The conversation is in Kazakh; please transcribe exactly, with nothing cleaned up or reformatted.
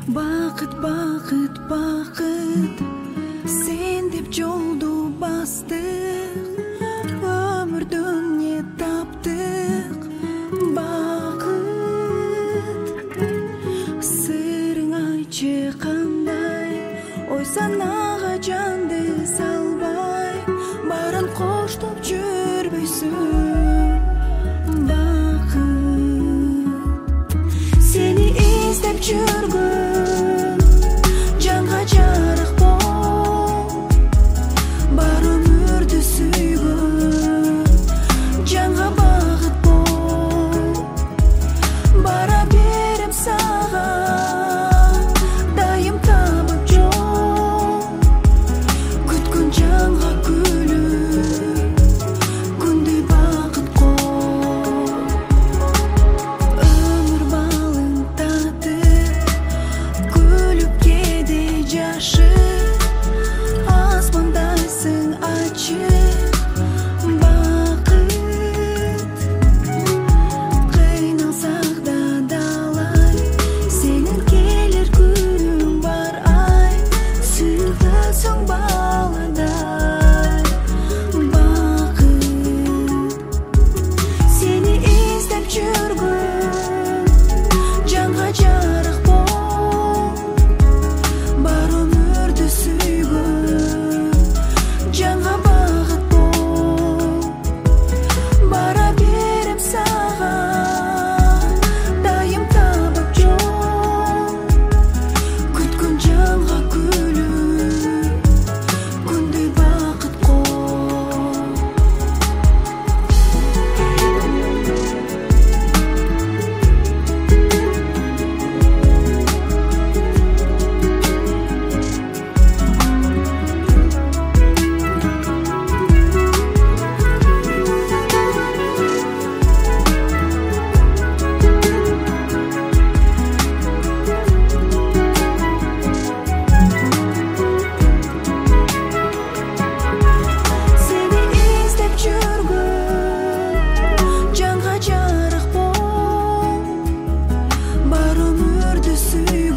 Бақыт, бақыт, бақыт, сен деп жолду бастық, өмірден не таптық. Бақыт, сырың айтшы қандай, ой санаға жанды салбай, барын қоштап жүрбейсің. Бақыт, сені іздеп жүргім, жанға жарық бол, бар өмірді сүйгім, жанға бақыт бол, бара берем саған, дайым табып жол, күткін жанға күліп, күндей бақыт қол. Өмір балын татып, күліп кеде жашып, аспандайсың açık. Бақыт, қиналсақ да далай, сенің келер күнің бар ай, сүйгенсің баладай. Бақыт, сені іздеп жүргім, жанға жарық бол, бар өмірді сүйгім, жанға бақыт бол, бара берем саған, дайым табып жол, күткін жанға күліп, күндей бақыт қол. Сені іздеп жүргім, жанға жарық бол, бар өмірді сүй